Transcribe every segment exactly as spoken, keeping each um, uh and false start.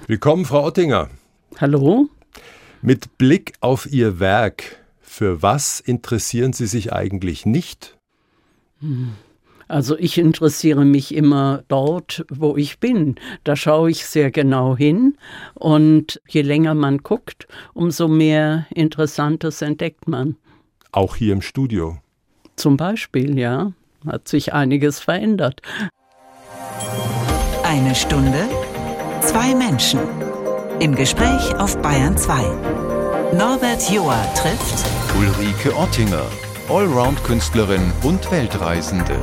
Willkommen, Frau Ottinger. Hallo. Mit Blick auf Ihr Werk, für was interessieren Sie sich eigentlich nicht? Also ich interessiere mich immer dort, wo ich bin. Da schaue ich sehr genau hin und je länger man guckt, umso mehr Interessantes entdeckt man. Auch hier im Studio? Zum Beispiel, ja. Hat sich einiges verändert. Eine Stunde, zwei Menschen. Im Gespräch auf Bayern zwei. Norbert Joa trifft Ulrike Ottinger, Allround-Künstlerin und Weltreisende.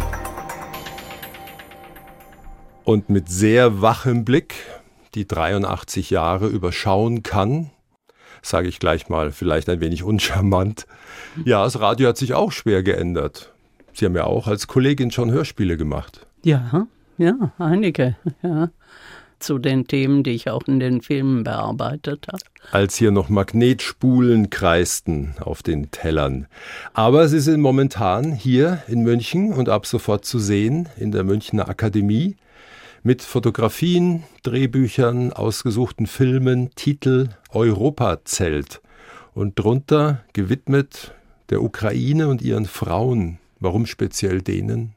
Und mit sehr wachem Blick, die dreiundachtzig Jahre überschauen kann, sage ich gleich mal, vielleicht ein wenig uncharmant. Ja, das Radio hat sich auch schwer geändert. Sie haben ja auch als Kollegin schon Hörspiele gemacht. Ja, ja, einige, ja. Zu den Themen, die ich auch in den Filmen bearbeitet habe. Als hier noch Magnetspulen kreisten auf den Tellern. Aber Sie sind momentan hier in München und ab sofort zu sehen in der Münchner Akademie mit Fotografien, Drehbüchern, ausgesuchten Filmen, Titel Europazelt und drunter gewidmet der Ukraine und ihren Frauen. Warum speziell denen?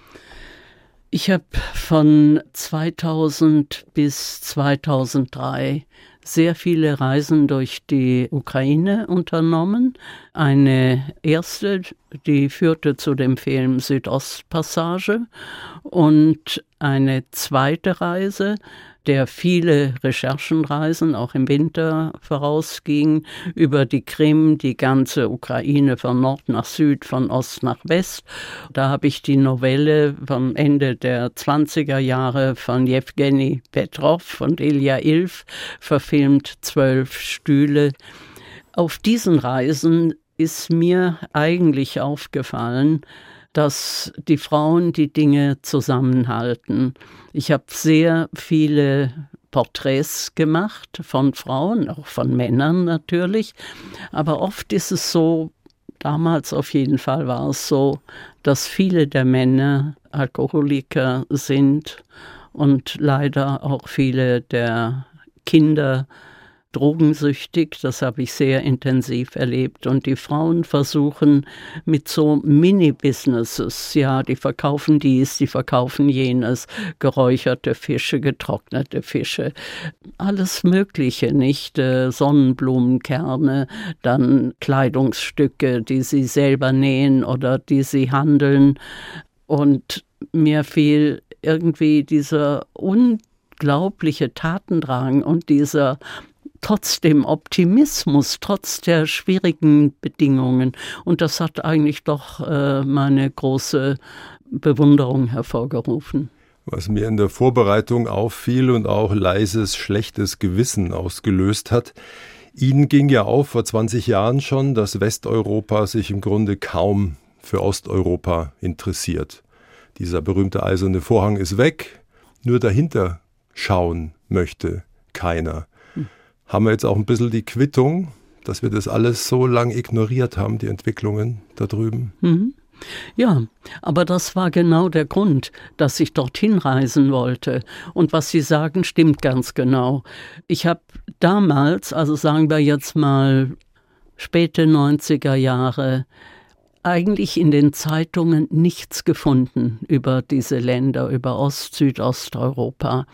Ich habe von zweitausend bis zweitausenddrei sehr viele Reisen durch die Ukraine unternommen. Eine erste, die führte zu dem Film Südostpassage, und eine zweite Reise, der viele Recherchenreisen auch im Winter vorausging, über die Krim, die ganze Ukraine von Nord nach Süd, von Ost nach West. Da habe ich die Novelle vom Ende der zwanziger Jahre von Jewgeni Petrov und Ilja Ilf verfilmt, Zwölf Stühle. Auf diesen Reisen ist mir eigentlich aufgefallen, dass die Frauen die Dinge zusammenhalten. Ich habe sehr viele Porträts gemacht von Frauen, auch von Männern natürlich, aber oft ist es so, damals auf jeden Fall war es so, dass viele der Männer Alkoholiker sind und leider auch viele der Kinder drogensüchtig. Das habe ich sehr intensiv erlebt. Und die Frauen versuchen mit so Mini-Businesses, ja, die verkaufen dies, die verkaufen jenes, geräucherte Fische, getrocknete Fische, alles Mögliche, nicht? Sonnenblumenkerne, dann Kleidungsstücke, die sie selber nähen oder die sie handeln. Und mir fiel irgendwie dieser unglaubliche Tatendrang und dieser trotzdem Optimismus, trotz der schwierigen Bedingungen. Und das hat eigentlich doch äh, meine große Bewunderung hervorgerufen. Was mir in der Vorbereitung auffiel und auch leises, schlechtes Gewissen ausgelöst hat, Ihnen ging ja auf vor zwanzig Jahren schon, dass Westeuropa sich im Grunde kaum für Osteuropa interessiert. Dieser berühmte eiserne Vorhang ist weg, nur dahinter schauen möchte keiner. Haben wir jetzt auch ein bisschen die Quittung, dass wir das alles so lang ignoriert haben, die Entwicklungen da drüben? Mhm. Ja, aber das war genau der Grund, dass ich dorthin reisen wollte. Und was Sie sagen, stimmt ganz genau. Ich habe damals, also sagen wir jetzt mal späte neunziger Jahre, eigentlich in den Zeitungen nichts gefunden über diese Länder, über Ost-, Südosteuropa.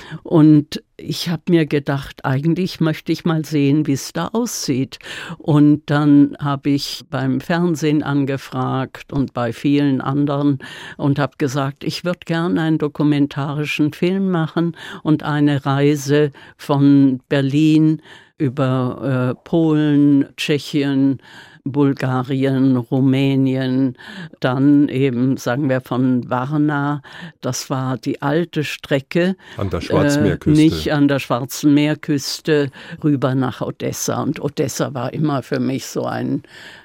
Und ich habe mir gedacht, eigentlich möchte ich mal sehen, wie es da aussieht. Und dann habe ich beim Fernsehen angefragt und bei vielen anderen und habe gesagt, ich würde gerne einen dokumentarischen Film machen und eine Reise von Berlin über äh, Polen, Tschechien, Bulgarien, Rumänien, dann eben, sagen wir, von Varna, das war die alte Strecke. An der Schwarzmeerküste. Äh, nicht an der Schwarzen Meerküste, rüber nach Odessa. Und Odessa war immer für mich so ein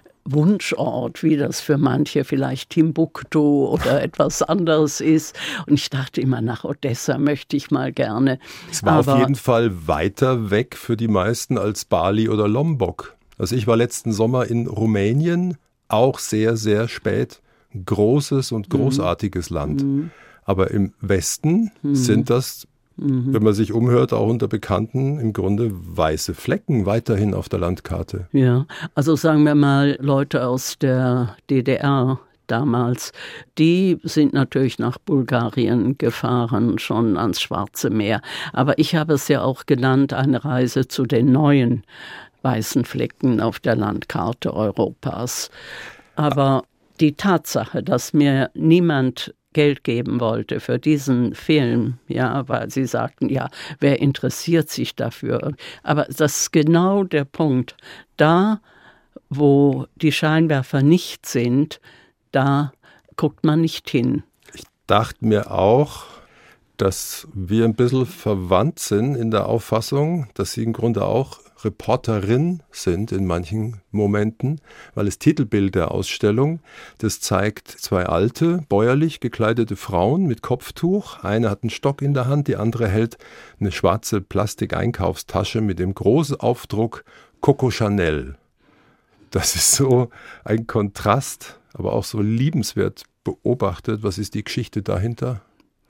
Wunschort, wie das für manche vielleicht Timbuktu oder etwas anderes ist. Und ich dachte immer, nach Odessa möchte ich mal gerne. Es war Aber auf jeden Fall weiter weg für die meisten als Bali oder Lombok. Also ich war letzten Sommer in Rumänien, auch sehr, sehr spät. Großes und großartiges mhm. Land. Mhm. Aber im Westen mhm. sind das Mhm. Wenn man sich umhört, auch unter Bekannten, im Grunde weiße Flecken weiterhin auf der Landkarte. Ja, also sagen wir mal, Leute aus der D D R damals, die sind natürlich nach Bulgarien gefahren, schon ans Schwarze Meer. Aber ich habe es ja auch genannt, eine Reise zu den neuen weißen Flecken auf der Landkarte Europas. Aber die Tatsache, dass mir niemand Geld geben wollte für diesen Film, ja, weil sie sagten, ja, wer interessiert sich dafür? Aber das ist genau der Punkt. Da, wo die Scheinwerfer nicht sind, da guckt man nicht hin. Ich dachte mir auch, dass wir ein bisschen verwandt sind in der Auffassung, dass Sie im Grunde auch Reporterin sind in manchen Momenten, weil das Titelbild der Ausstellung, das zeigt zwei alte, bäuerlich gekleidete Frauen mit Kopftuch. Eine hat einen Stock in der Hand, die andere hält eine schwarze Plastik-Einkaufstasche mit dem großen Aufdruck Coco Chanel. Das ist so ein Kontrast, aber auch so liebenswert beobachtet. Was ist die Geschichte dahinter?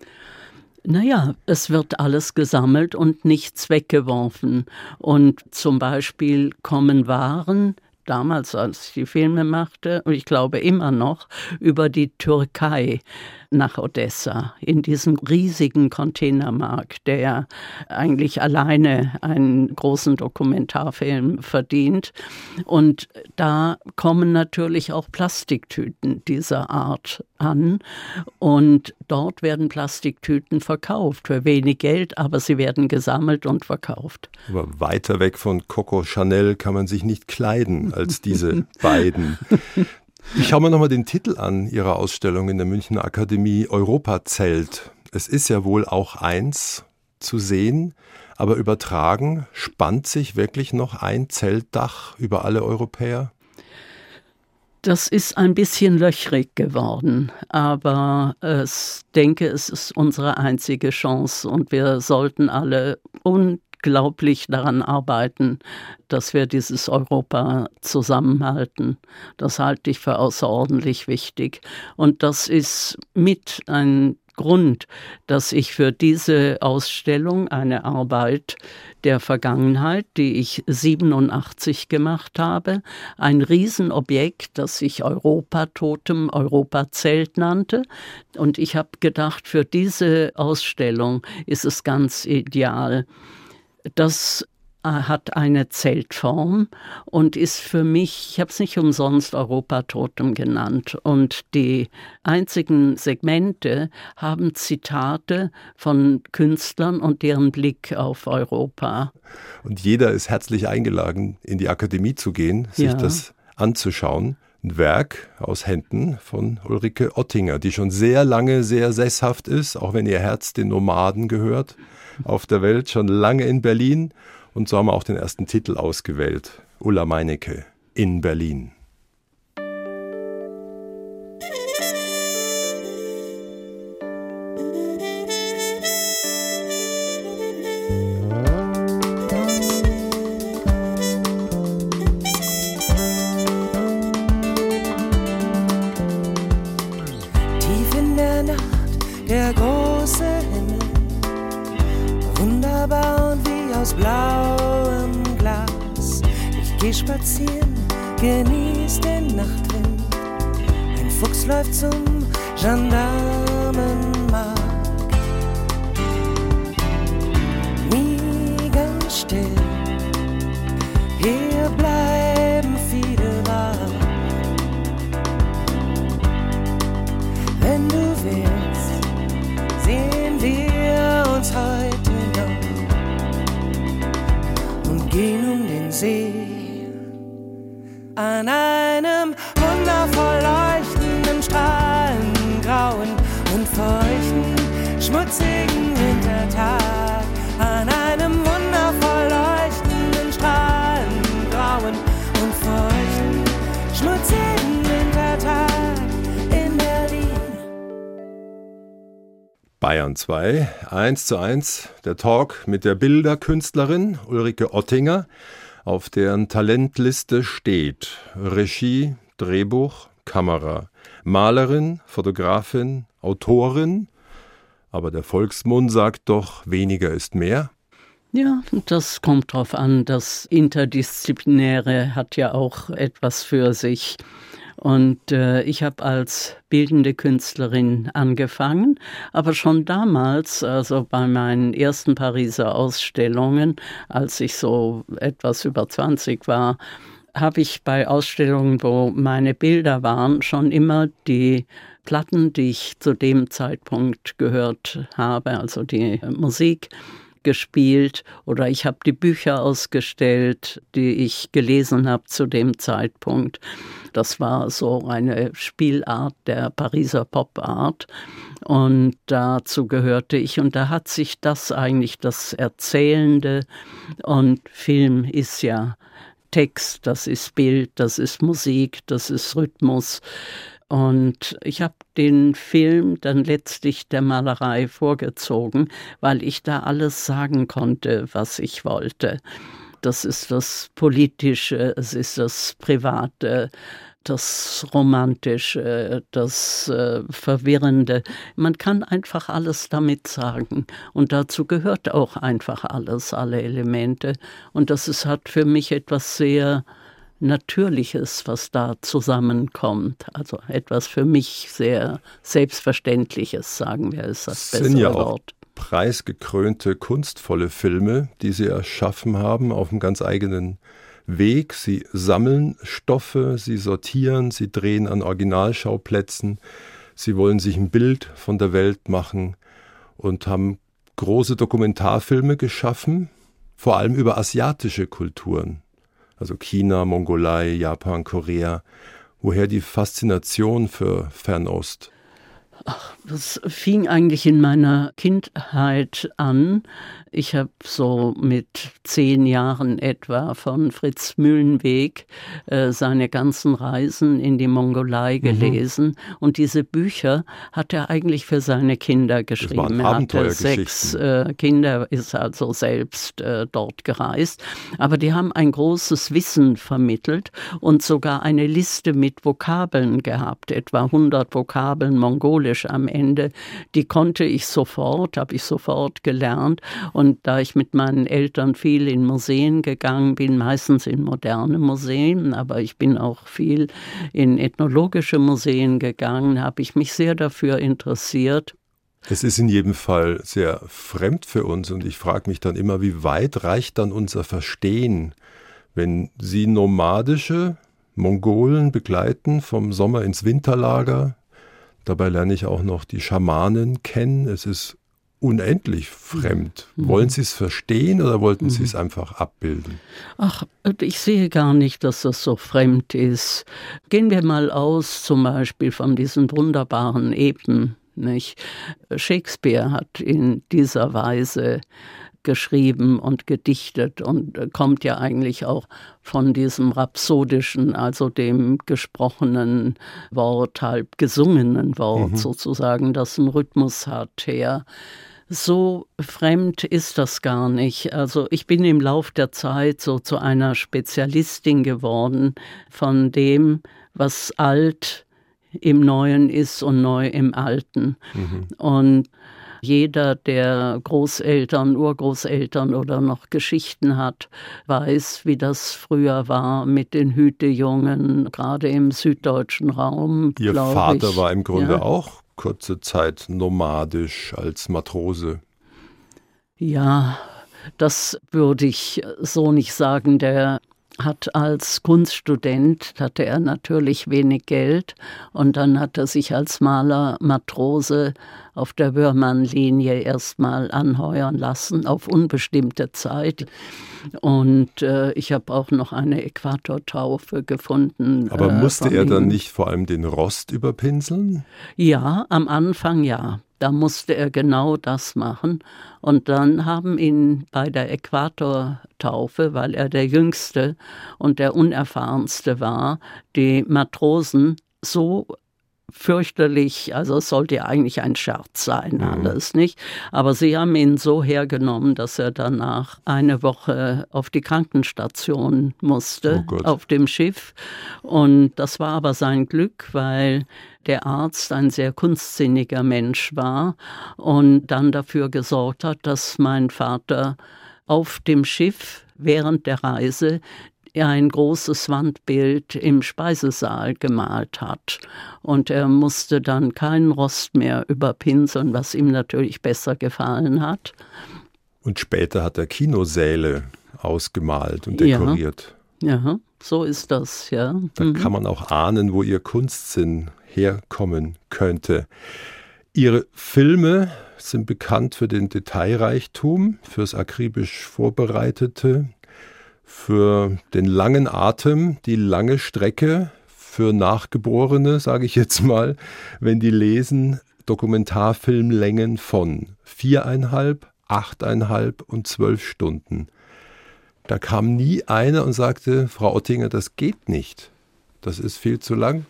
Naja, es wird alles gesammelt und nichts weggeworfen. Und zum Beispiel kommen Waren, damals als ich die Filme machte, und ich glaube immer noch, über die Türkei nach Odessa, in diesem riesigen Containermarkt, der eigentlich alleine einen großen Dokumentarfilm verdient. Und da kommen natürlich auch Plastiktüten dieser Art an. Und dort werden Plastiktüten verkauft für wenig Geld, aber sie werden gesammelt und verkauft. Aber weiter weg von Coco Chanel kann man sich nicht kleiden als diese beiden. Ich schaue mir nochmal den Titel an Ihrer Ausstellung in der Münchner Akademie, Europazelt. Es ist ja wohl auch eins zu sehen, aber übertragen, spannt sich wirklich noch ein Zeltdach über alle Europäer? Das ist ein bisschen löchrig geworden, aber ich denke, es ist unsere einzige Chance und wir sollten alle unglaublich daran arbeiten, dass wir dieses Europa zusammenhalten. Das halte ich für außerordentlich wichtig. Und das ist mit ein Grund, dass ich für diese Ausstellung eine Arbeit der Vergangenheit, die ich siebenundachtzig gemacht habe, ein Riesenobjekt, das sich Europatotem, Europazelt nannte. Und ich habe gedacht, für diese Ausstellung ist es ganz ideal. Das hat eine Zeltform und ist für mich, ich habe es nicht umsonst Europatotem genannt, und die einzigen Segmente haben Zitate von Künstlern und deren Blick auf Europa. Und jeder ist herzlich eingeladen, in die Akademie zu gehen, sich Ja. das anzuschauen. Ein Werk aus Händen von Ulrike Ottinger, die schon sehr lange sehr sesshaft ist, auch wenn ihr Herz den Nomaden gehört, auf der Welt, schon lange in Berlin. Und so haben wir auch den ersten Titel ausgewählt, Ulla Meinecke in Berlin. Tief in der Nacht, der große Himmel, wunderbar und wie aus blauem Glas. Ich geh spazieren, genieß den Nachtwind. Ein Fuchs läuft zum Gendarmenmarkt. Nie ganz still, hier bleiben viele wach. Wenn du willst, sehen wir uns heute noch und gehen um den See an einem wundervoll leuchtenden, strahlengrauen und feuchten, schmutzigen Wintertag. An einem wundervoll leuchtenden, strahlengrauen und feuchten, schmutzigen Wintertag in Berlin. Bayern zwei, eins zu eins, der Talk mit der Bilderkünstlerin Ulrike Ottinger, auf deren Talentliste steht Regie, Drehbuch, Kamera, Malerin, Fotografin, Autorin Aber der Volksmund sagt doch, weniger ist mehr. Ja, das kommt drauf an. Das Interdisziplinäre hat ja auch etwas für sich. Und äh, ich habe als bildende Künstlerin angefangen, aber schon damals, also bei meinen ersten Pariser Ausstellungen, als ich so etwas über zwanzig war, habe ich bei Ausstellungen, wo meine Bilder waren, schon immer die Platten, die ich zu dem Zeitpunkt gehört habe, also die Musik, gespielt, oder ich habe die Bücher ausgestellt, die ich gelesen habe zu dem Zeitpunkt. Das war so eine Spielart der Pariser Pop-Art und dazu gehörte ich, und da hat sich das eigentlich, das Erzählende, und Film ist ja Text, das ist Bild, das ist Musik, das ist Rhythmus. Und ich habe den Film dann letztlich der Malerei vorgezogen, weil ich da alles sagen konnte, was ich wollte. Das ist das Politische, es ist das Private, das Romantische, das äh, Verwirrende. Man kann einfach alles damit sagen. Und dazu gehört auch einfach alles, alle Elemente. Und das ist, hat für mich etwas sehr Natürliches, was da zusammenkommt. Also etwas für mich sehr Selbstverständliches, sagen wir, ist das bessere sind ja auch Wort. Preisgekrönte, kunstvolle Filme, die Sie erschaffen haben auf einem ganz eigenen Weg. Sie sammeln Stoffe, sie sortieren, sie drehen an Originalschauplätzen, sie wollen sich ein Bild von der Welt machen und haben große Dokumentarfilme geschaffen, vor allem über asiatische Kulturen. Also China, Mongolei, Japan, Korea. Woher die Faszination für Fernost? Ach, das fing eigentlich in meiner Kindheit an. Ich habe so mit zehn Jahren etwa von Fritz Mühlenweg äh, seine ganzen Reisen in die Mongolei gelesen. Mhm. Und diese Bücher hat er eigentlich für seine Kinder geschrieben. Das waren Abenteuergeschichten. Er hatte sechs äh, Kinder, ist also selbst äh, dort gereist. Aber die haben ein großes Wissen vermittelt und sogar eine Liste mit Vokabeln gehabt, etwa hundert Vokabeln mongolisch am Ende. Die konnte ich sofort, habe ich sofort gelernt. Und da ich mit meinen Eltern viel in Museen gegangen bin, meistens in moderne Museen, aber ich bin auch viel in ethnologische Museen gegangen, habe ich mich sehr dafür interessiert. Es ist in jedem Fall sehr fremd für uns und ich frage mich dann immer, wie weit reicht dann unser Verstehen, wenn Sie nomadische Mongolen begleiten vom Sommer ins Winterlager. Dabei lerne ich auch noch die Schamanen kennen. Es ist unendlich fremd. Mhm. Wollen Sie es verstehen oder wollten mhm. Sie es einfach abbilden? Ach, ich sehe gar nicht, dass das so fremd ist. Gehen wir mal aus zum Beispiel von diesen wunderbaren Epen, nicht? Shakespeare hat in dieser Weise geschrieben und gedichtet und kommt ja eigentlich auch von diesem rhapsodischen, also dem gesprochenen Wort, halb gesungenen Wort mhm. sozusagen, das einen Rhythmus hat, her. So fremd ist das gar nicht. Also ich bin im Lauf der Zeit so zu einer Spezialistin geworden von dem, was alt im Neuen ist und neu im Alten. Mhm. Und jeder, der Großeltern, Urgroßeltern oder noch Geschichten hat, weiß, wie das früher war mit den Hütejungen, gerade im süddeutschen Raum. Ihr Vater ich. war im Grunde ja. auch kurze Zeit nomadisch als Matrose. Ja, das würde ich so nicht sagen. Der hat als Kunststudent, hatte er natürlich wenig Geld und dann hat er sich als Maler Matrose auf der Wörmann-Linie erstmal anheuern lassen, auf unbestimmte Zeit. Und äh, ich habe auch noch eine Äquatortaufe gefunden. Aber musste äh, er dann nicht vor allem den Rost überpinseln? Ja, am Anfang ja. Da musste er genau das machen. Und dann haben ihn bei der Äquatortaufe, weil er der Jüngste und der Unerfahrenste war, die Matrosen so fürchterlich, also es sollte ja eigentlich ein Scherz sein, alles, nicht? Aber sie haben ihn so hergenommen, dass er danach eine Woche auf die Krankenstation musste, oh auf dem Schiff. Und das war aber sein Glück, weil der Arzt ein sehr kunstsinniger Mensch war und dann dafür gesorgt hat, dass mein Vater auf dem Schiff während der Reise ein großes Wandbild im Speisesaal gemalt hat. Und er musste dann keinen Rost mehr überpinseln, was ihm natürlich besser gefallen hat. Und später hat er Kinosäle ausgemalt und dekoriert. Ja, ja, so ist das, ja. Da mhm. kann man auch ahnen, wo ihr Kunstsinn herkommen könnte. Ihre Filme sind bekannt für den Detailreichtum, fürs akribisch Vorbereitete, für den langen Atem, die lange Strecke, für Nachgeborene, sage ich jetzt mal, wenn die lesen, Dokumentarfilmlängen von viereinhalb, achteinhalb und zwölf Stunden. Da kam nie einer und sagte, Frau Ottinger, das geht nicht. Das ist viel zu lang.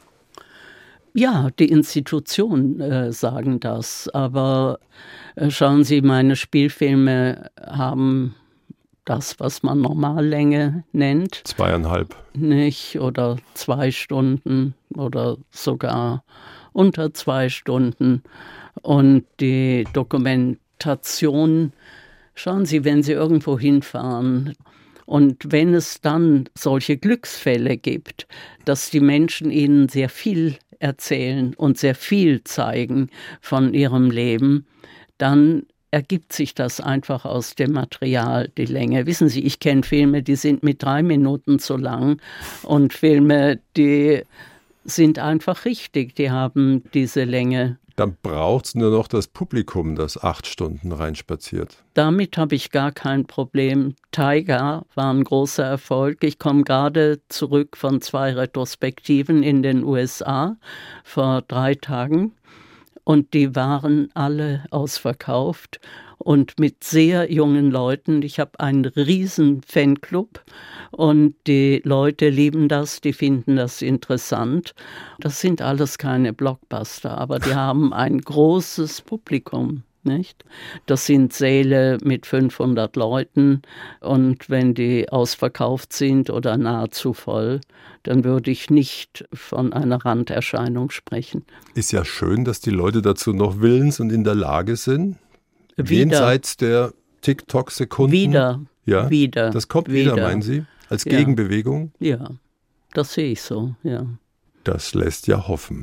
Ja, die Institutionen äh, sagen das, aber äh, schauen Sie, meine Spielfilme haben das, was man Normallänge nennt. Zweieinhalb. Nicht, oder zwei Stunden oder sogar unter zwei Stunden. Und die Dokumentation, schauen Sie, wenn Sie irgendwo hinfahren und wenn es dann solche Glücksfälle gibt, dass die Menschen Ihnen sehr viel erzählen und sehr viel zeigen von ihrem Leben, dann ergibt sich das einfach aus dem Material, die Länge. Wissen Sie, ich kenne Filme, die sind mit drei Minuten zu lang und Filme, die sind einfach richtig, die haben diese Länge. Dann braucht es nur noch das Publikum, das acht Stunden reinspaziert. Damit habe ich gar kein Problem. Tiger war ein großer Erfolg. Ich komme gerade zurück von zwei Retrospektiven in den U S A vor drei Tagen. Und die waren alle ausverkauft und mit sehr jungen Leuten. Ich habe einen riesen Fanclub und die Leute lieben das, die finden das interessant. Das sind alles keine Blockbuster, aber die haben ein großes Publikum. Nicht? Das sind Säle mit fünfhundert Leuten und wenn die ausverkauft sind oder nahezu voll, dann würde ich nicht von einer Randerscheinung sprechen. Ist ja schön, dass die Leute dazu noch willens und in der Lage sind. Wieder. Jenseits der TikTok-Sekunden. Wieder. Ja, wieder. Das kommt wieder, wieder, meinen Sie? Als ja. Gegenbewegung? Ja, das sehe ich so, ja. Das lässt ja hoffen.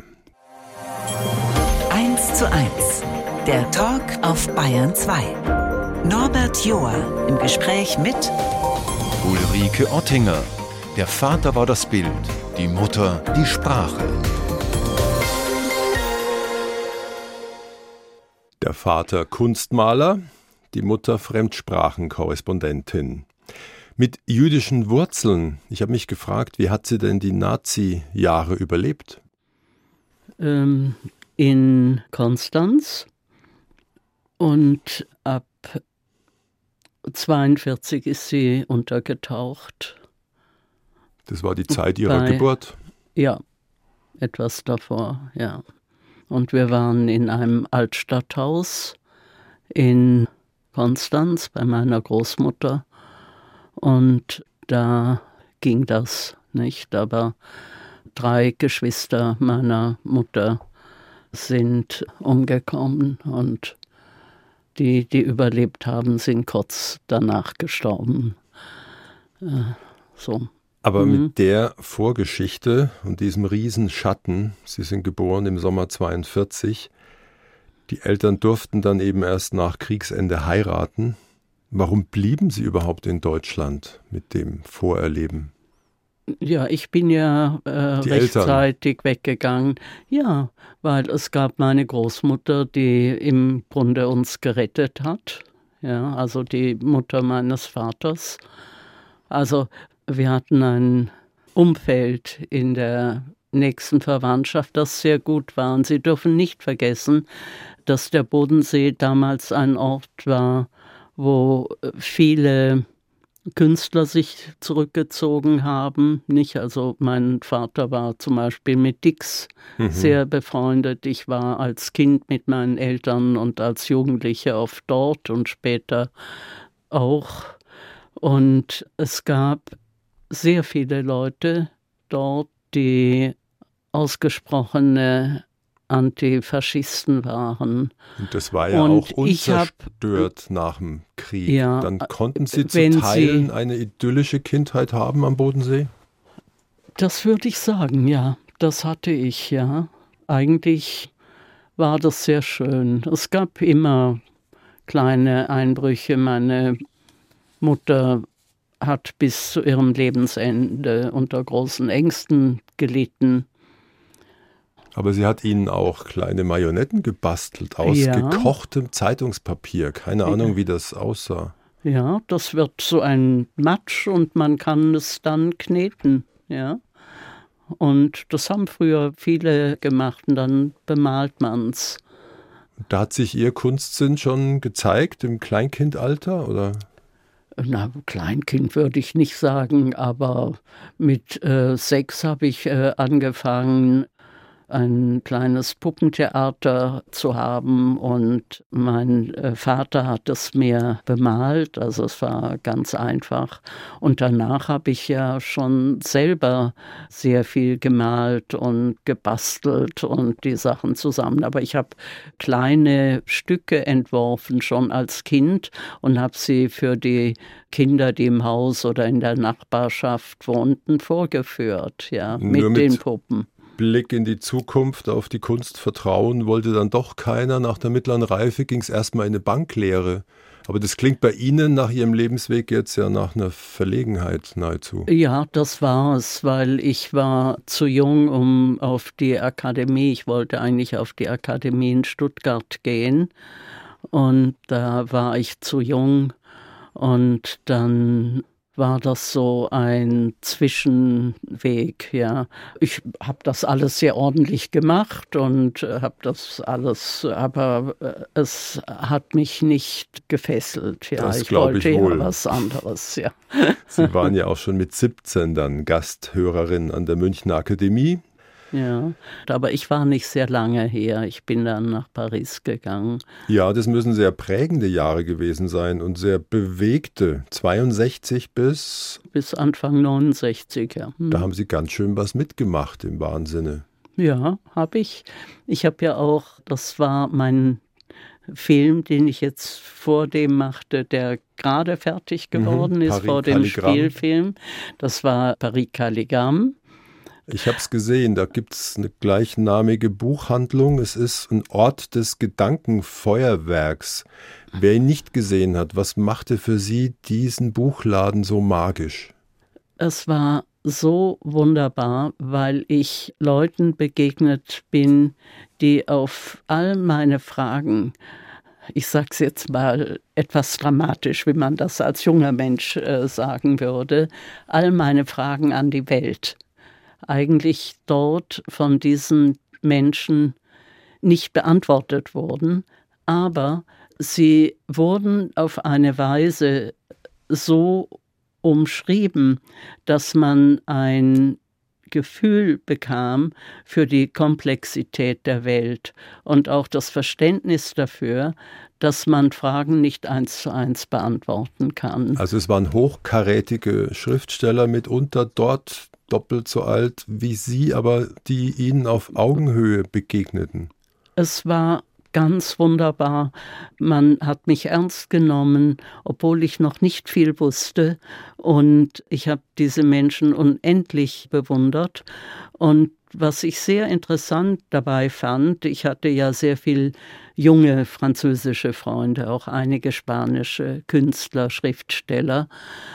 eins zu eins. Der Talk auf Bayern zwei. Norbert Joa im Gespräch mit Ulrike Ottinger. Der Vater war das Bild, die Mutter die Sprache. Der Vater Kunstmaler, die Mutter Fremdsprachenkorrespondentin. Mit jüdischen Wurzeln. Ich habe mich gefragt, wie hat sie denn die Nazi-Jahre überlebt? Ähm, in Konstanz. Und ab zweiundvierzig ist sie untergetaucht. Das war die Zeit ihrer Bei, Geburt? Ja, etwas davor, ja. Und wir waren in einem Altstadthaus in Konstanz bei meiner Großmutter. Und da ging das nicht. Aber drei Geschwister meiner Mutter sind umgekommen und die, die überlebt haben, sind kurz danach gestorben. Äh, so. Aber Mhm. mit der Vorgeschichte und diesem Riesenschatten, Sie sind geboren im Sommer zweiundvierzig, die Eltern durften dann eben erst nach Kriegsende heiraten. Warum blieben Sie überhaupt in Deutschland mit dem Vorerleben? Ja, ich bin ja äh, rechtzeitig weggegangen. Ja, weil es gab meine Großmutter, die im Grunde uns gerettet hat. Ja, also die Mutter meines Vaters. Also wir hatten ein Umfeld in der nächsten Verwandtschaft, das sehr gut war. Und Sie dürfen nicht vergessen, dass der Bodensee damals ein Ort war, wo viele Künstler sich zurückgezogen haben. Nicht, also mein Vater war zum Beispiel mit Dix mhm. sehr befreundet. Ich war als Kind mit meinen Eltern und als Jugendliche oft dort und später auch. Und es gab sehr viele Leute dort, die ausgesprochene Antifaschisten waren. Und das war ja und auch unzerstört hab, nach dem Krieg. Ja, Dann konnten Sie zu Teilen Sie, eine idyllische Kindheit haben am Bodensee? Das würde ich sagen, ja. Das hatte ich, ja. Eigentlich war das sehr schön. Es gab immer kleine Einbrüche. Meine Mutter hat bis zu ihrem Lebensende unter großen Ängsten gelitten. Aber sie hat Ihnen auch kleine Marionetten gebastelt aus ja. gekochtem Zeitungspapier. Keine Ahnung, wie das aussah. Ja, das wird so ein Matsch und man kann es dann kneten. Ja. Und das haben früher viele gemacht und dann bemalt man es. Da hat sich Ihr Kunstsinn schon gezeigt im Kleinkindalter, oder? Na, Kleinkind würde ich nicht sagen, aber mit äh, sechs habe ich äh, angefangen, ein kleines Puppentheater zu haben und mein äh, Vater hat es mir bemalt, also es war ganz einfach. Und danach habe ich ja schon selber sehr viel gemalt und gebastelt und die Sachen zusammen. Aber ich habe kleine Stücke entworfen schon als Kind und habe sie für die Kinder, die im Haus oder in der Nachbarschaft wohnten, vorgeführt, ja, mit, mit den Puppen. Blick in die Zukunft, auf die Kunst vertrauen wollte dann doch keiner. Nach der mittleren Reife ging es erstmal in eine Banklehre. Aber das klingt bei Ihnen nach Ihrem Lebensweg jetzt ja nach einer Verlegenheit nahezu. Ja, das war es, weil ich war zu jung, um auf die Akademie, ich wollte eigentlich auf die Akademie in Stuttgart gehen. Und da war ich zu jung und dann war das so ein Zwischenweg, ja. Ich habe das alles sehr ordentlich gemacht und habe das alles, aber es hat mich nicht gefesselt, ja. Das ich wollte ich wohl. Ja was anderes, ja. Sie waren ja auch schon mit siebzehn dann Gasthörerin an der Münchner Akademie. Ja, aber ich war nicht sehr lange her. Ich bin dann nach Paris gegangen. Ja, das müssen sehr prägende Jahre gewesen sein und sehr bewegte. zweiundsechzig bis... Bis Anfang neunundsechzig, ja. Hm. Da haben Sie ganz schön was mitgemacht im wahren Sinne. Ja, habe ich. Ich habe ja auch, das war mein Film, den ich jetzt vor dem machte, der gerade fertig geworden mhm, ist, vor dem Spielfilm. Das war Paris Calligramme. Ich habe es gesehen, da gibt es eine gleichnamige Buchhandlung. Es ist ein Ort des Gedankenfeuerwerks. Wer ihn nicht gesehen hat, was machte für Sie diesen Buchladen so magisch? Es war so wunderbar, weil ich Leuten begegnet bin, die auf all meine Fragen, ich sage es jetzt mal etwas dramatisch, wie man das als junger Mensch äh, sagen würde, all meine Fragen an die Welt eigentlich dort von diesen Menschen nicht beantwortet wurden, aber sie wurden auf eine Weise so umschrieben, dass man ein Gefühl bekam für die Komplexität der Welt und auch das Verständnis dafür, dass man Fragen nicht eins zu eins beantworten kann. Also es waren hochkarätige Schriftsteller mitunter dort, doppelt so alt wie Sie, aber die Ihnen auf Augenhöhe begegneten. Es war ganz wunderbar. Man hat mich ernst genommen, obwohl ich noch nicht viel wusste. Und ich habe diese Menschen unendlich bewundert. Und was ich sehr interessant dabei fand, ich hatte ja sehr viel junge französische Freunde, auch einige spanische Künstler, Schriftsteller,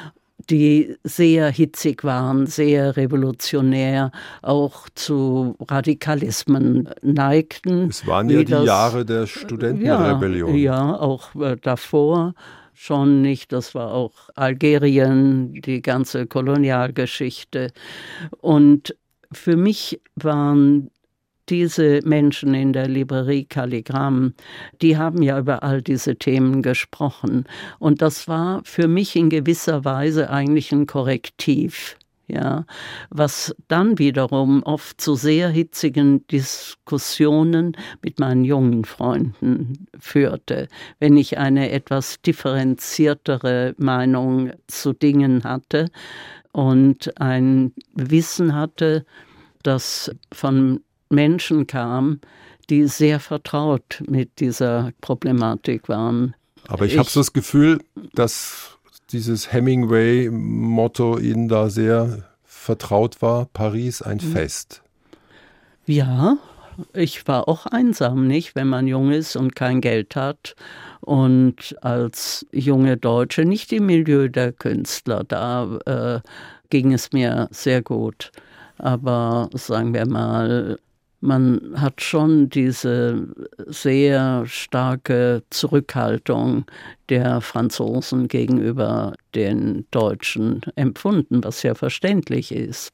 die sehr hitzig waren, sehr revolutionär, auch zu Radikalismen neigten. Es waren ja die das, Jahre der Studentenrebellion. Ja, ja, auch äh, davor schon nicht. Das war auch Algerien, die ganze Kolonialgeschichte. Und für mich waren diese Menschen in der Librerie Kalligramm, die haben ja über all diese Themen gesprochen. Und das war für mich in gewisser Weise eigentlich ein Korrektiv. Ja, was dann wiederum oft zu sehr hitzigen Diskussionen mit meinen jungen Freunden führte, wenn ich eine etwas differenziertere Meinung zu Dingen hatte und ein Wissen hatte, das von Menschen kam, die sehr vertraut mit dieser Problematik waren. Aber ich, ich habe so das Gefühl, dass dieses Hemingway-Motto Ihnen da sehr vertraut war, Paris ein Fest. Ja, ich war auch einsam, nicht, wenn man jung ist und kein Geld hat. Und als junge Deutsche, nicht im Milieu der Künstler, da äh, ging es mir sehr gut. Aber sagen wir mal, man hat schon diese sehr starke Zurückhaltung der Franzosen gegenüber den Deutschen empfunden, was ja verständlich ist.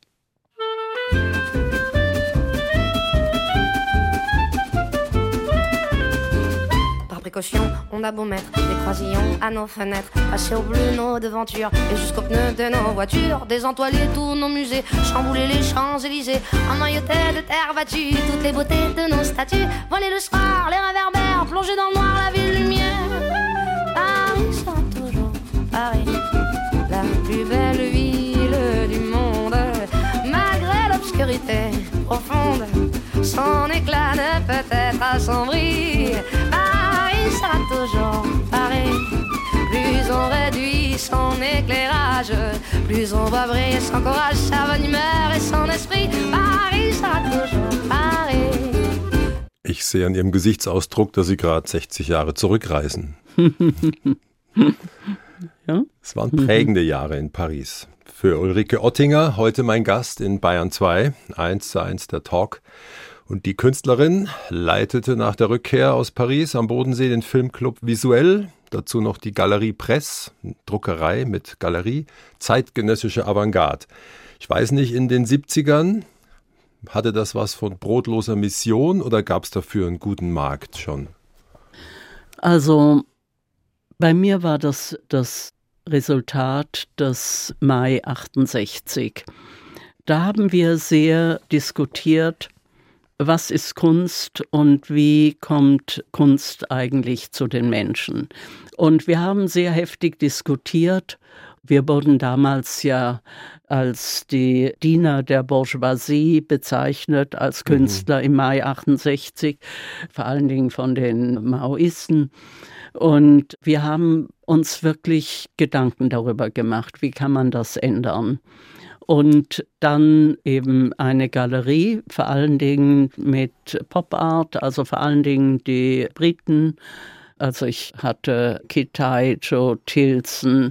Précaution, on a beau mettre des croisillons à nos fenêtres, passer au bleu nos devantures et jusqu'aux pneus de nos voitures, désentoiler tous nos musées, chambouler les Champs-Élysées, emmailloter de terre battue toutes les beautés de nos statues, voler le soir, les réverbères, plonger dans le noir la ville lumière. Paris sera toujours Paris, la plus belle ville du monde, malgré l'obscurité profonde, son éclat ne peut être assombri. Paris sera toujours Paris. Plus on réduit son éclairage, plus on va briller son courage, sa bonne humeur et son esprit. Paris sera toujours Paris. Ich sehe an Ihrem Gesichtsausdruck, dass Sie gerade sechzig Jahre zurückreisen. Ja? Es waren prägende Jahre in Paris. Für Ulrike Ottinger, heute mein Gast in Bayern zwei, eins zu eins der Talk. Und die Künstlerin leitete nach der Rückkehr aus Paris am Bodensee den Filmclub Visuell, dazu noch die Galerie Presse, Druckerei mit Galerie, zeitgenössische Avantgarde. Ich weiß nicht, in den siebzigern, hatte das was von brotloser Mission oder gab es dafür einen guten Markt schon? Also bei mir war das das Resultat des Mai achtundsechzig. Da haben wir sehr diskutiert, was ist Kunst und wie kommt Kunst eigentlich zu den Menschen. Und wir haben sehr heftig diskutiert. Wir wurden damals ja als die Diener der Bourgeoisie bezeichnet, als Künstler mhm. im Mai achtundsechzig, vor allen Dingen von den Maoisten. Und wir haben uns wirklich Gedanken darüber gemacht, wie kann man das ändern. Und dann eben eine Galerie, vor allen Dingen mit Pop Art, also vor allen Dingen die Briten. Also ich hatte Kitaj, Joe Tilson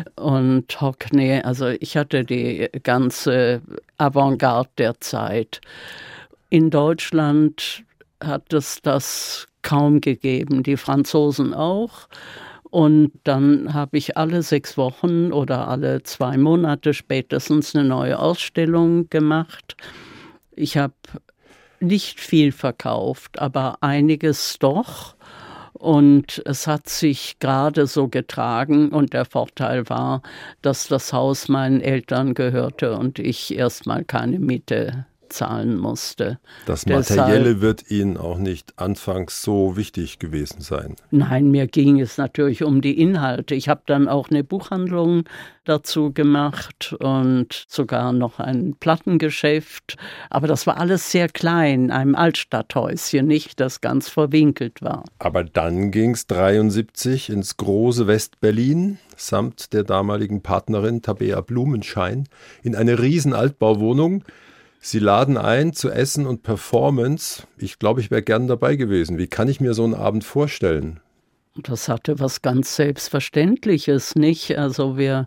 und Hockney. Also ich hatte die ganze Avantgarde der Zeit. In Deutschland hat es das kaum gegeben, die Franzosen auch. Und dann habe ich alle sechs Wochen oder alle zwei Monate spätestens eine neue Ausstellung gemacht. Ich habe nicht viel verkauft, aber einiges doch. Und es hat sich gerade so getragen und der Vorteil war, dass das Haus meinen Eltern gehörte und ich erstmal keine Miete zahlen musste. Das Materielle Deshalb, wird Ihnen auch nicht anfangs so wichtig gewesen sein? Nein, mir ging es natürlich um die Inhalte. Ich habe dann auch eine Buchhandlung dazu gemacht und sogar noch ein Plattengeschäft. Aber das war alles sehr klein, in einem Altstadthäuschen, nicht, das ganz verwinkelt war. Aber dann ging es dreiundsiebzig ins große West-Berlin samt der damaligen Partnerin Tabea Blumenschein in eine riesen Altbauwohnung. Sie laden ein zu Essen und Performance. Ich glaube, ich wäre gern dabei gewesen. Wie kann ich mir so einen Abend vorstellen? Das hatte was ganz Selbstverständliches, nicht? Also wir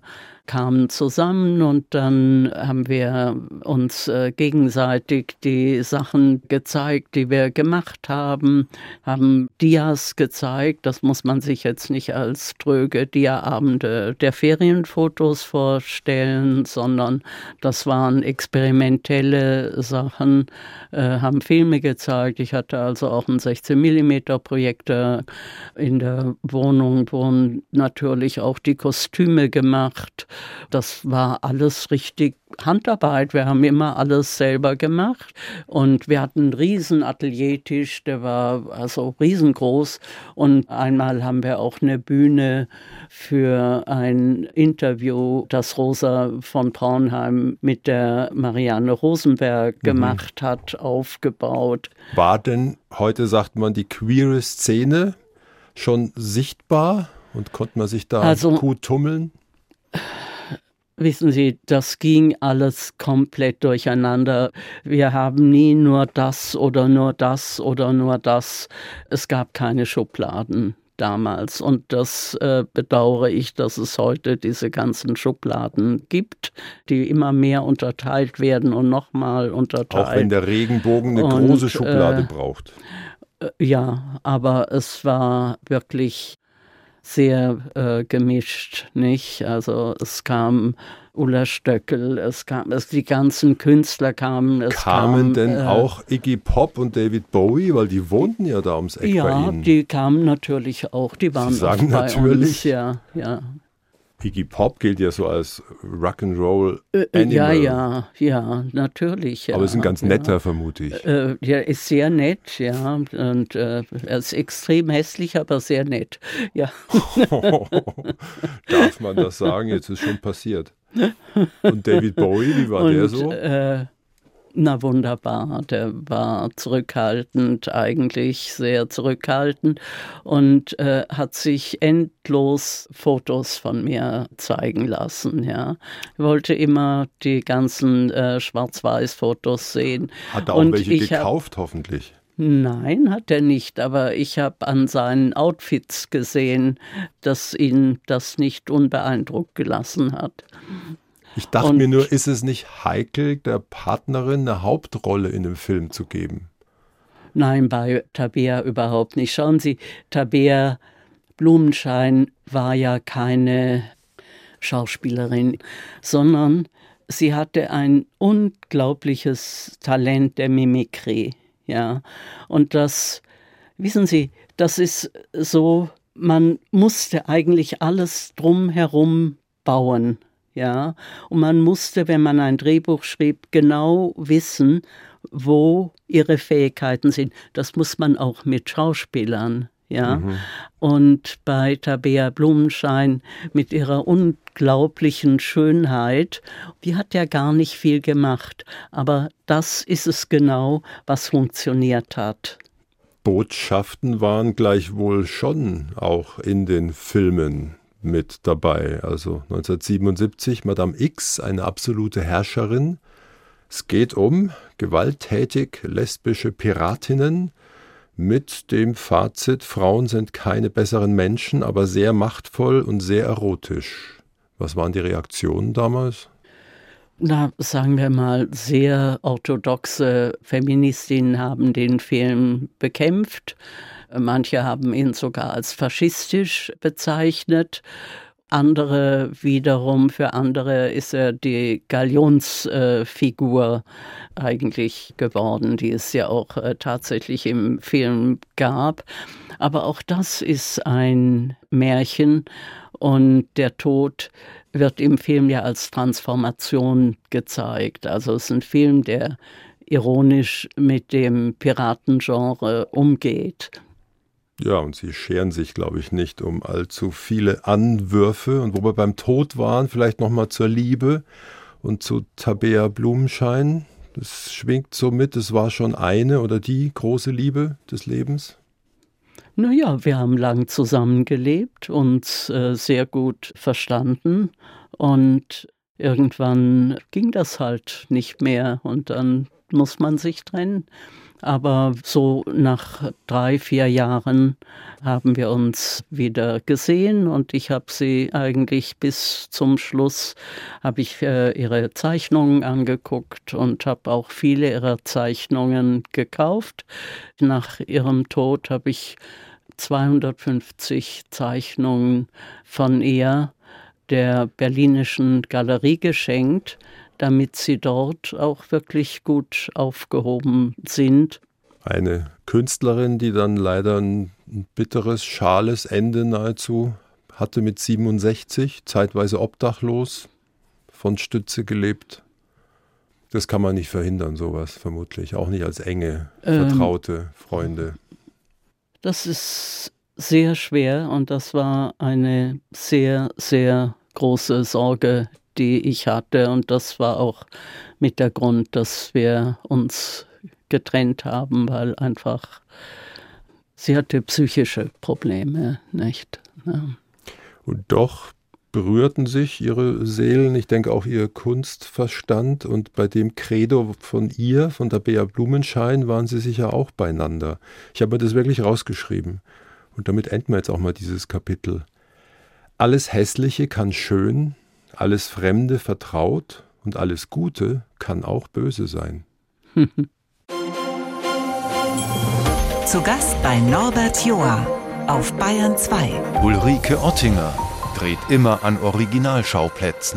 kamen zusammen und dann haben wir uns äh, gegenseitig die Sachen gezeigt, die wir gemacht haben, haben Dias gezeigt. Das muss man sich jetzt nicht als tröge Dia-Abende der Ferienfotos vorstellen, sondern das waren experimentelle Sachen, äh, haben Filme gezeigt. Ich hatte also auch einen sechzehn Millimeter Projektor in der Wohnung, wurden natürlich auch die Kostüme gemacht. Das war alles richtig Handarbeit. Wir haben immer alles selber gemacht und wir hatten einen riesen Ateliertisch, der war also riesengroß und einmal haben wir auch eine Bühne für ein Interview, das Rosa von Braunheim mit der Marianne Rosenberg mhm. gemacht hat, aufgebaut. War denn, heute sagt man, die queere Szene schon sichtbar und konnte man sich da also, gut tummeln? Wissen Sie, das ging alles komplett durcheinander. Wir haben nie nur das oder nur das oder nur das. Es gab keine Schubladen damals und das äh, bedauere ich, dass es heute diese ganzen Schubladen gibt, die immer mehr unterteilt werden und nochmal unterteilt. Auch wenn der Regenbogen eine und, große Schublade äh, braucht. Äh, ja, aber es war wirklich sehr äh, gemischt, nicht? Also es kam Ulla Stöckel, es kam, es, die ganzen Künstler kamen. Es Kamen kam, denn äh, auch Iggy Pop und David Bowie, weil die wohnten ja da ums Eck ja, bei Ihnen. Ja, die kamen natürlich auch, die waren Sie sagen bei natürlich, uns, ja, ja. Iggy Pop gilt ja so als Rock'n'Roll Äh, Animal. ja, ja, ja, natürlich. Ja, aber ist ein ganz netter, ja. vermute ich. Äh, der ist sehr nett, ja, und äh, er ist extrem hässlich, aber sehr nett, ja. Darf man das sagen? Jetzt ist schon passiert. Und David Bowie, wie war und, der so? Äh, Na wunderbar, der war zurückhaltend, eigentlich sehr zurückhaltend und äh, hat sich endlos Fotos von mir zeigen lassen. Ja. Er wollte immer die ganzen äh, Schwarz-Weiß-Fotos sehen. Hat er auch und welche gekauft, hab, hoffentlich? Nein, hat er nicht, aber ich habe an seinen Outfits gesehen, dass ihn das nicht unbeeindruckt gelassen hat. Ich dachte und, mir nur, ist es nicht heikel, der Partnerin eine Hauptrolle in dem Film zu geben? Nein, bei Tabea überhaupt nicht. Schauen Sie, Tabea Blumenschein war ja keine Schauspielerin, sondern sie hatte ein unglaubliches Talent der Mimikrie. Ja, und das, wissen Sie, das ist so, man musste eigentlich alles drumherum bauen. Ja, und man musste, wenn man ein Drehbuch schrieb, genau wissen, wo ihre Fähigkeiten sind. Das muss man auch mit Schauspielern, ja. Mhm. Und bei Tabea Blumenschein mit ihrer unglaublichen Schönheit, die hat ja gar nicht viel gemacht, aber das ist es genau, was funktioniert hat. Botschaften waren gleichwohl schon auch in den Filmen mit dabei. Also neunzehnhundertsiebenundsiebzig, Madame X, eine absolute Herrscherin. Es geht um gewalttätig lesbische Piratinnen mit dem Fazit, Frauen sind keine besseren Menschen, aber sehr machtvoll und sehr erotisch. Was waren die Reaktionen damals? Na, sagen wir mal, sehr orthodoxe Feministinnen haben den Film bekämpft. Manche haben ihn sogar als faschistisch bezeichnet. Andere wiederum, für andere ist er die Galionsfigur äh, eigentlich geworden, die es ja auch äh, tatsächlich im Film gab. Aber auch das ist ein Märchen und der Tod wird im Film ja als Transformation gezeigt. Also es ist ein Film, der ironisch mit dem Piratengenre umgeht. Ja, und sie scheren sich, glaube ich, nicht um allzu viele Anwürfe. Und wo wir beim Tod waren, vielleicht nochmal zur Liebe und zu Tabea Blumenschein. Das schwingt so mit, es war schon eine oder die große Liebe des Lebens. Naja, wir haben lang zusammengelebt, uns äh, sehr gut verstanden und irgendwann ging das halt nicht mehr und dann muss man sich trennen. Aber so nach drei, vier Jahren haben wir uns wieder gesehen und ich habe sie eigentlich bis zum Schluss, habe ich äh, ihre Zeichnungen angeguckt und habe auch viele ihrer Zeichnungen gekauft. Nach ihrem Tod habe ich zweihundertfünfzig Zeichnungen von ihr der Berlinischen Galerie geschenkt, damit sie dort auch wirklich gut aufgehoben sind. Eine Künstlerin, die dann leider ein bitteres, schales Ende nahezu hatte mit siebenundsechzig, zeitweise obdachlos, von Stütze gelebt. Das kann man nicht verhindern, sowas vermutlich, auch nicht als enge, vertraute ähm, Freunde. Das ist sehr schwer und das war eine sehr, sehr große Sorge, die ich hatte. Und das war auch mit der Grund, dass wir uns getrennt haben, weil einfach sie hatte psychische Probleme, nicht? Ja. Und doch berührten sich ihre Seelen, ich denke auch ihr Kunstverstand, und bei dem Credo von ihr, von der Bea Blumenschein, waren sie sicher auch beieinander. Ich habe mir das wirklich rausgeschrieben. Und damit enden wir jetzt auch mal dieses Kapitel. Alles Hässliche kann schön, alles Fremde vertraut und alles Gute kann auch böse sein. Zu Gast bei Norbert Joa auf Bayern zwei. Ulrike Ottinger dreht immer an Originalschauplätzen.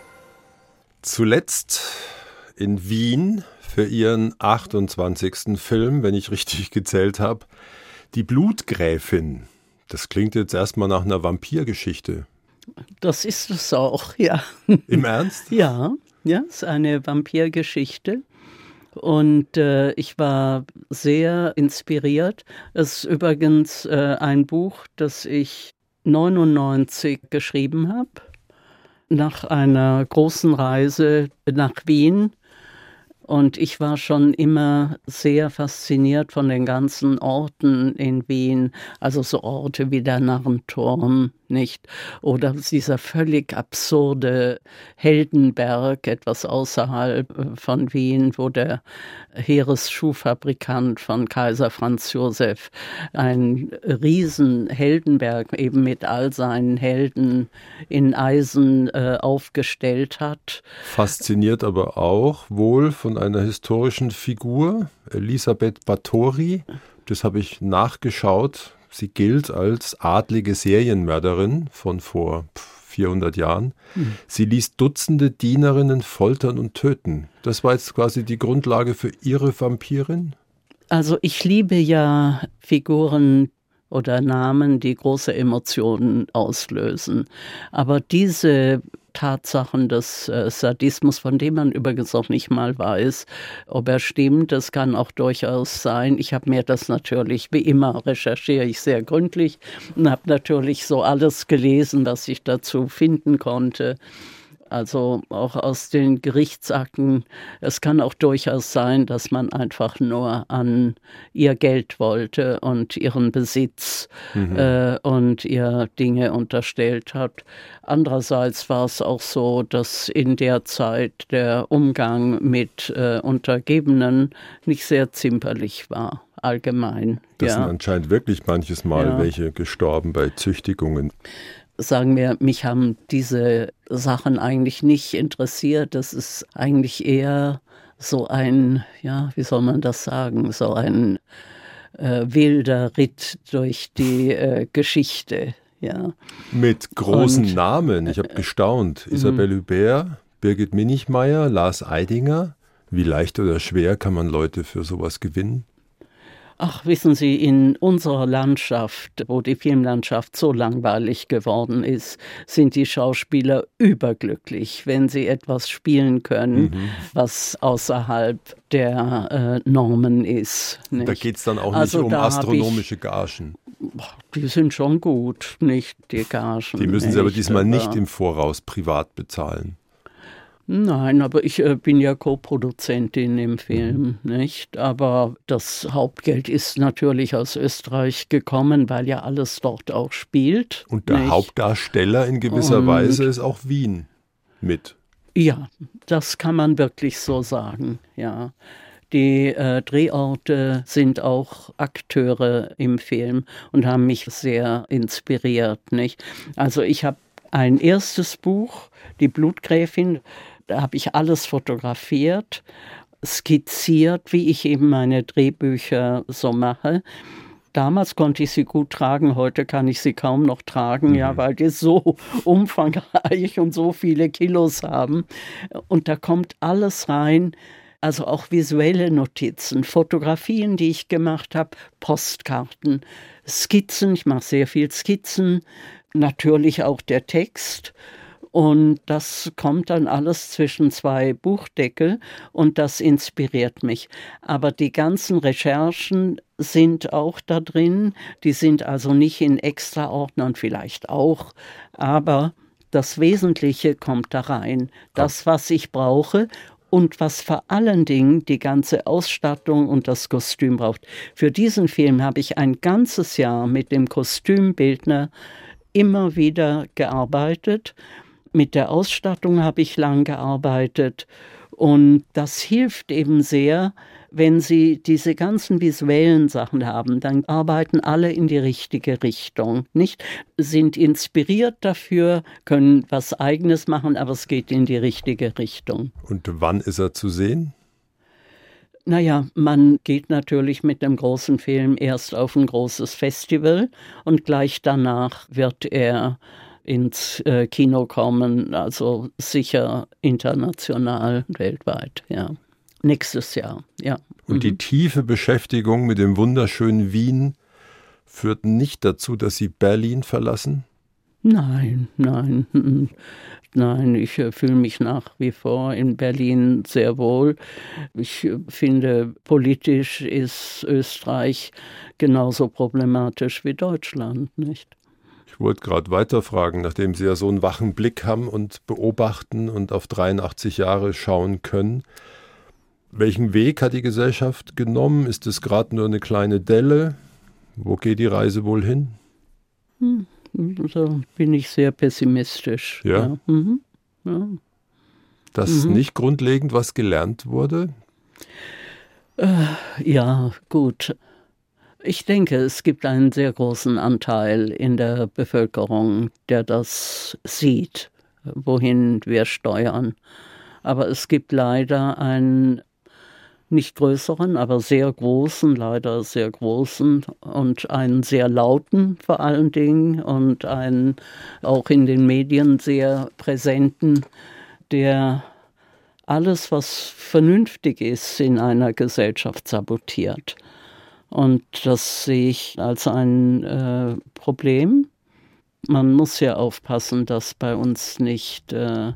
Zuletzt in Wien für ihren achtundzwanzigsten Film, wenn ich richtig gezählt habe, Die Blutgräfin. Das klingt jetzt erstmal nach einer Vampirgeschichte. Das ist es auch, ja. Im Ernst? Ja, ja, es ist eine Vampirgeschichte. Und äh, ich war sehr inspiriert. Es ist übrigens äh, ein Buch, das ich neunundneunzig geschrieben habe, nach einer großen Reise nach Wien. Und ich war schon immer sehr fasziniert von den ganzen Orten in Wien, also so Orte wie der Narrenturm, nicht? Oder dieser völlig absurde Heldenberg, etwas außerhalb von Wien, wo der Heeresschuhfabrikant von Kaiser Franz Josef ein riesen Heldenberg eben mit all seinen Helden in Eisen äh, aufgestellt hat. Fasziniert aber auch wohl von einer historischen Figur, Elisabeth Báthory. Das habe ich nachgeschaut. Sie gilt als adlige Serienmörderin von vor vierhundert Jahren. Hm. Sie ließ Dutzende Dienerinnen foltern und töten. Das war jetzt quasi die Grundlage für ihre Vampirin? Also ich liebe ja Figuren oder Namen, die große Emotionen auslösen. Aber diese Tatsachen des äh, Sadismus, von dem man übrigens auch nicht mal weiß, ob er stimmt, das kann auch durchaus sein. Ich habe mir das natürlich, wie immer recherchiere ich sehr gründlich und habe natürlich so alles gelesen, was ich dazu finden konnte. Also auch aus den Gerichtsakten. Es kann auch durchaus sein, dass man einfach nur an ihr Geld wollte und ihren Besitz mhm. äh, und ihr Dinge unterstellt hat. Andererseits war es auch so, dass in der Zeit der Umgang mit äh, Untergebenen nicht sehr zimperlich war, allgemein. Das ja. sind anscheinend wirklich manches Mal ja. welche gestorben bei Züchtigungen. Sagen wir, mich haben diese Sachen eigentlich nicht interessiert. Das ist eigentlich eher so ein, ja, wie soll man das sagen, so ein äh, wilder Ritt durch die äh, Geschichte. Ja. Mit großen Und, Namen, ich habe gestaunt. Äh, Isabelle Huppert, Birgit Minichmayr, Lars Eidinger. Wie leicht oder schwer kann man Leute für sowas gewinnen? Ach, wissen Sie, in unserer Landschaft, wo die Filmlandschaft so langweilig geworden ist, sind die Schauspieler überglücklich, wenn sie etwas spielen können, mhm. was außerhalb der äh, Normen ist. Nicht? Da geht es dann auch also nicht um astronomische ich, Gagen. Die sind schon gut, nicht die Gagen. Die müssen nicht, Sie aber diesmal aber nicht im Voraus privat bezahlen. Nein, aber ich äh, bin ja Co-Produzentin im Film, mhm. nicht? Aber das Hauptgeld ist natürlich aus Österreich gekommen, weil ja alles dort auch spielt. Und der nicht? Hauptdarsteller in gewisser Und, Weise ist auch Wien mit. Ja, das kann man wirklich so sagen, ja. Die äh, Drehorte sind auch Akteure im Film und haben mich sehr inspiriert, nicht? Also ich habe ein erstes Buch, Die Blutgräfin, da habe ich alles fotografiert, skizziert, wie ich eben meine Drehbücher so mache. Damals konnte ich sie gut tragen, heute kann ich sie kaum noch tragen, mhm. ja, weil die so umfangreich und so viele Kilos haben. Und da kommt alles rein, also auch visuelle Notizen, Fotografien, die ich gemacht habe, Postkarten, Skizzen, ich mache sehr viel Skizzen, natürlich auch der Text. Und das kommt dann alles zwischen zwei Buchdeckel und das inspiriert mich. Aber die ganzen Recherchen sind auch da drin, die sind also nicht in Extraordnern, vielleicht auch, aber das Wesentliche kommt da rein, das, was ich brauche und was vor allen Dingen die ganze Ausstattung und das Kostüm braucht. Für diesen Film habe ich ein ganzes Jahr mit dem Kostümbildner immer wieder gearbeitet. Mit der Ausstattung habe ich lang gearbeitet und das hilft eben sehr, wenn Sie diese ganzen visuellen Sachen haben, dann arbeiten alle in die richtige Richtung, nicht? Sind inspiriert dafür, können was Eigenes machen, aber es geht in die richtige Richtung. Und wann ist er zu sehen? Naja, man geht natürlich mit dem großen Film erst auf ein großes Festival und gleich danach wird er ins äh, Kino kommen, also sicher international, weltweit, ja. Nächstes Jahr, ja. Und mhm. die tiefe Beschäftigung mit dem wunderschönen Wien führt nicht dazu, dass Sie Berlin verlassen? Nein, nein, nein, ich äh, fühle mich nach wie vor in Berlin sehr wohl. Ich äh, finde, politisch ist Österreich genauso problematisch wie Deutschland, nicht? Ich wollte gerade weiterfragen, nachdem Sie ja so einen wachen Blick haben und beobachten und auf dreiundachtzig Jahre schauen können. Welchen Weg hat die Gesellschaft genommen? Ist es gerade nur eine kleine Delle? Wo geht die Reise wohl hin? Hm, so bin ich sehr pessimistisch. Ja? Ja. Mhm. Ja. Dass Mhm. nicht grundlegend was gelernt wurde? Äh, ja, gut. Ich denke, es gibt einen sehr großen Anteil in der Bevölkerung, der das sieht, wohin wir steuern. Aber es gibt leider einen nicht größeren, aber sehr großen, leider sehr großen und einen sehr lauten vor allen Dingen und einen auch in den Medien sehr präsenten, der alles, was vernünftig ist, in einer Gesellschaft sabotiert. Und das sehe ich als ein äh, Problem. Man muss ja aufpassen, dass bei uns nicht äh,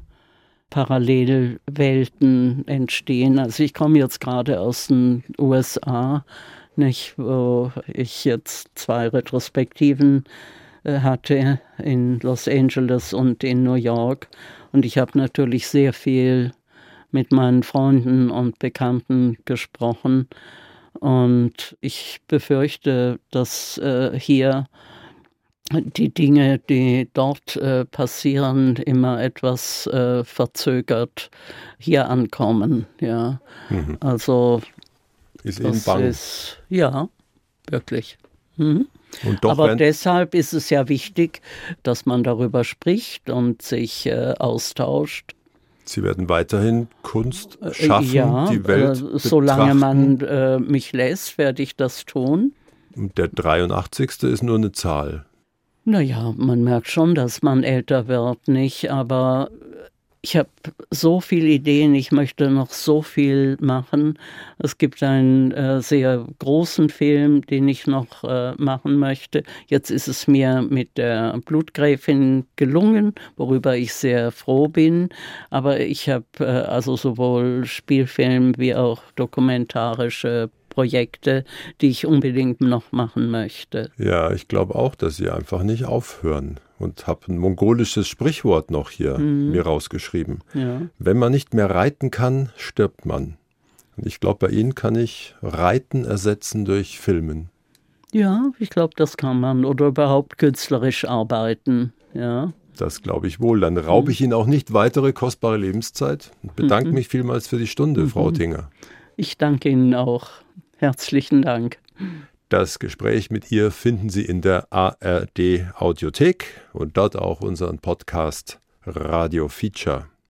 Parallelwelten entstehen. Also ich komme jetzt gerade aus den U S A, nicht, wo ich jetzt zwei Retrospektiven äh, hatte in Los Angeles und in New York. Und ich habe natürlich sehr viel mit meinen Freunden und Bekannten gesprochen. Und ich befürchte, dass äh, hier die Dinge, die dort äh, passieren, immer etwas äh, verzögert hier ankommen. Ja. Mhm. Also ist Ihnen bang? Ist, ja, wirklich. Mhm. Und doch, Aber deshalb ist es ja wichtig, dass man darüber spricht und sich äh, austauscht. Sie werden weiterhin Kunst schaffen, ja, die Welt äh, solange betrachten. man äh, mich lässt, werde ich das tun. Und der dreiundachtzigste ist nur eine Zahl. Naja, man merkt schon, dass man älter wird, nicht? Aber ich habe so viele Ideen, ich möchte noch so viel machen. Es gibt einen äh, sehr großen Film, den ich noch äh, machen möchte. Jetzt ist es mir mit der Blutgräfin gelungen, worüber ich sehr froh bin. Aber ich habe äh, also sowohl Spielfilm wie auch dokumentarische Projekte, die ich unbedingt noch machen möchte. Ja, ich glaube auch, dass Sie einfach nicht aufhören. Und habe ein mongolisches Sprichwort noch hier mhm. mir rausgeschrieben. Ja. Wenn man nicht mehr reiten kann, stirbt man. Und ich glaube, bei Ihnen kann ich Reiten ersetzen durch Filmen. Ja, ich glaube, das kann man. Oder überhaupt künstlerisch arbeiten. Ja. Das glaube ich wohl. Dann raube ich Ihnen auch nicht weitere kostbare Lebenszeit und bedanke mhm. mich vielmals für die Stunde, mhm. Frau Oettinger. Ich danke Ihnen auch. Herzlichen Dank. Das Gespräch mit ihr finden Sie in der A R D Audiothek und dort auch unseren Podcast Radio Feature.